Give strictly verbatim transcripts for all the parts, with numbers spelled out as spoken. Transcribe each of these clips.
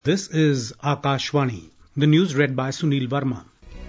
This is Akashvani. The news read by Sunil Verma.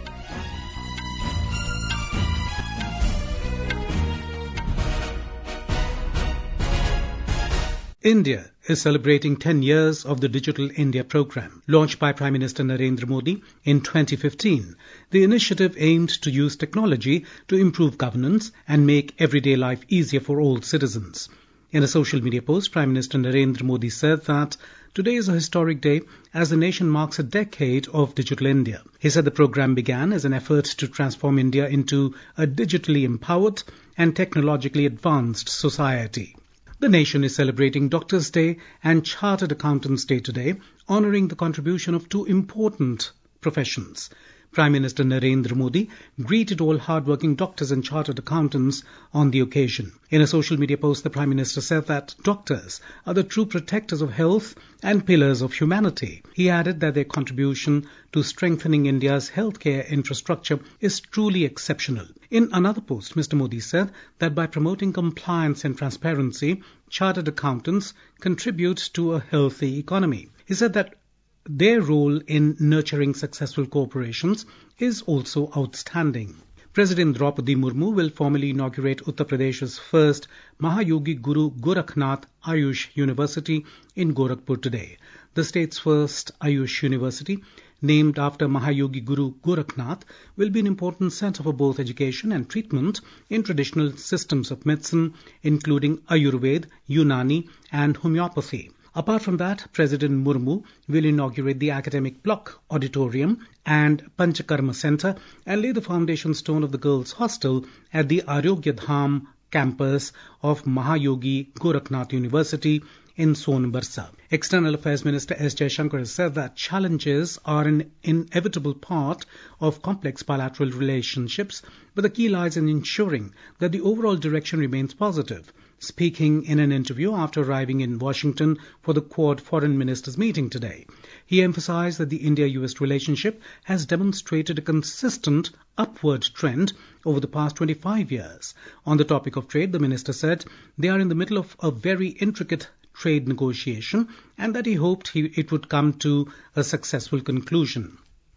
India is celebrating ten years of the Digital India program. Launched by Prime Minister Narendra Modi in twenty fifteen, the initiative aimed to use technology to improve governance and make everyday life easier for all citizens. In a social media post, Prime Minister Narendra Modi said that today is a historic day as the nation marks a decade of Digital India. He said the program began as an effort to transform India into a digitally empowered and technologically advanced society. The nation is celebrating Doctors' Day and Chartered Accountants' Day today, honouring the contribution of two important professions. Prime Minister Narendra Modi greeted all hardworking doctors and chartered accountants on the occasion. In a social media post, the Prime Minister said that doctors are the true protectors of health and pillars of humanity. He added that their contribution to strengthening India's healthcare infrastructure is truly exceptional. In another post, Mister Modi said that by promoting compliance and transparency, chartered accountants contribute to a healthy economy. He said that their role in nurturing successful corporations is also outstanding. President Draupadi Murmu will formally inaugurate Uttar Pradesh's first Mahayogi Guru Gorakhnath Ayush University in Gorakhpur today. The state's first Ayush University, named after Mahayogi Guru Gorakhnath, will be an important centre for both education and treatment in traditional systems of medicine, including Ayurveda, Unani and homeopathy. Apart from that, President Murmu will inaugurate the academic block, auditorium and Panchakarma Centre and lay the foundation stone of the girls' hostel at the Arogya Dham campus of Mahayogi Gorakhnath University in Sonbarsa. External Affairs Minister S. Jaishankar has said that challenges are an inevitable part of complex bilateral relationships, but the key lies in ensuring that the overall direction remains positive. Speaking in an interview after arriving in Washington for the Quad Foreign Ministers meeting today, he emphasized that the India-U S relationship has demonstrated a consistent upward trend over the past twenty-five years. On the topic of trade, the minister said they are in the middle of a very intricate trade negotiation and that he hoped he, it would come to a successful conclusion.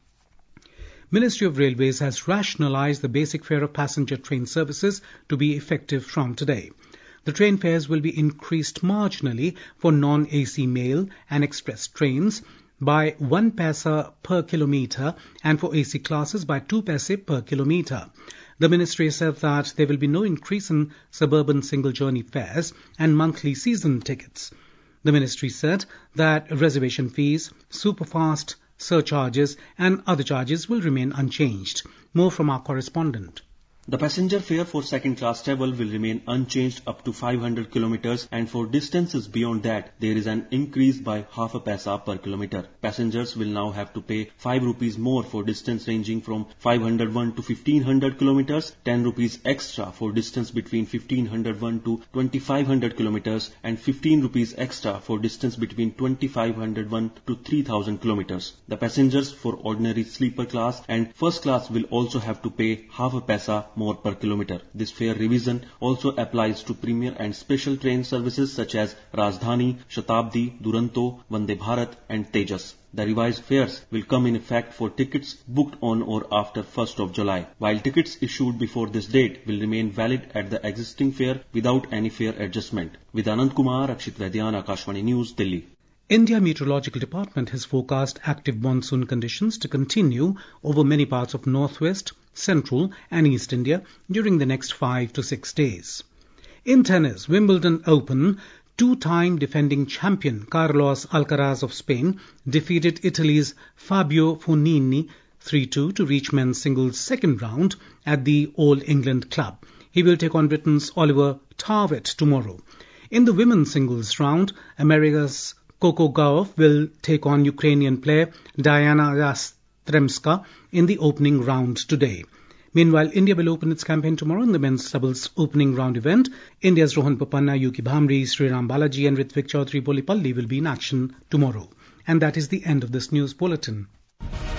Ministry of Railways has rationalized the basic fare of passenger train services to be effective from today. The train fares will be increased marginally for non-A C mail and express trains by one paisa per kilometre and for A C classes by two paise per kilometre. The ministry said that there will be no increase in suburban single journey fares and monthly season tickets. The ministry said that reservation fees, superfast surcharges and other charges will remain unchanged. More from our correspondent. The passenger fare for second-class travel will remain unchanged up to five hundred kilometers, and for distances beyond that, there is an increase by half a paisa per kilometer. Passengers will now have to pay five rupees more for distance ranging from five hundred one to fifteen hundred kilometers, ten rupees extra for distance between fifteen hundred one to twenty-five hundred kilometers, and fifteen rupees extra for distance between twenty-five hundred one to three thousand kilometers. The passengers for ordinary sleeper class and first class will also have to pay half a paisa more per kilometer. This fare revision also applies to premier and special train services such as Rajdhani, Shatabdi, Duronto, Vande Bharat and Tejas. The revised fares will come in effect for tickets booked on or after first of July, while tickets issued before this date will remain valid at the existing fare without any fare adjustment. With Anand Kumar, Akshit Vaidyan, Akashvani News, Delhi. India Meteorological Department has forecast active monsoon conditions to continue over many parts of northwest, central and east India during the next five to six days. In tennis, Wimbledon Open, two-time defending champion Carlos Alcaraz of Spain defeated Italy's Fabio Fognini three two to reach men's singles second round at the All England Club. He will take on Britain's Oliver Tarvett tomorrow. In the women's singles round, America's Coco Gauff will take on Ukrainian player Diana Yastremska in the opening round today. Meanwhile, India will open its campaign tomorrow in the men's doubles opening round event. India's Rohan Bopanna, Yuki Bhamri, Sriram Balaji and Ritvik Chaudhary Bolipalli will be in action tomorrow. And that is the end of this news bulletin.